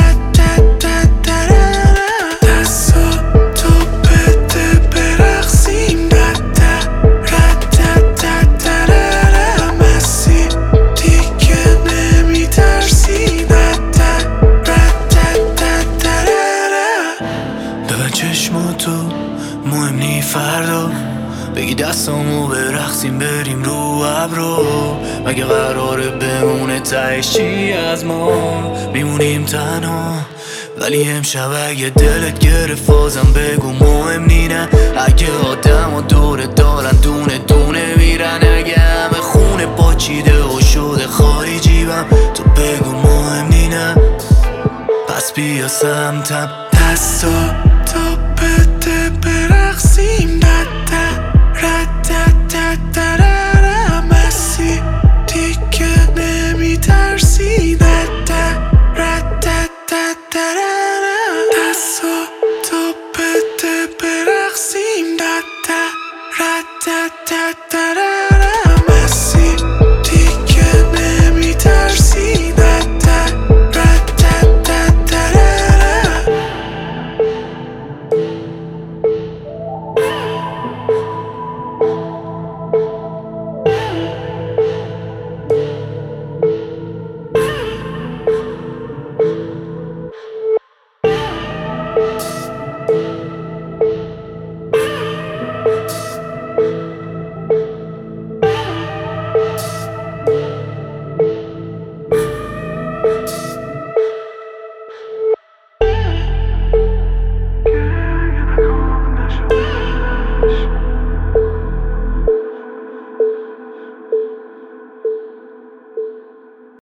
دستا تو بده برقصیم مسی دیگه نمیترسی ببن چشماتو مهم نی فردا بگی دستامو برقصیم بریم رو ابرو مگه قراره بمونه تهش چی از ما میمونیم تنها ولی امشب اگه دلت گرفت بازم بگو مهم نی نه اگه آدم و دوره دارن دونه دونه میرن اگه همه خونه پاچیده و شده خالی جیبم تو بگو مهم نی نه پس بیا سمتم دستا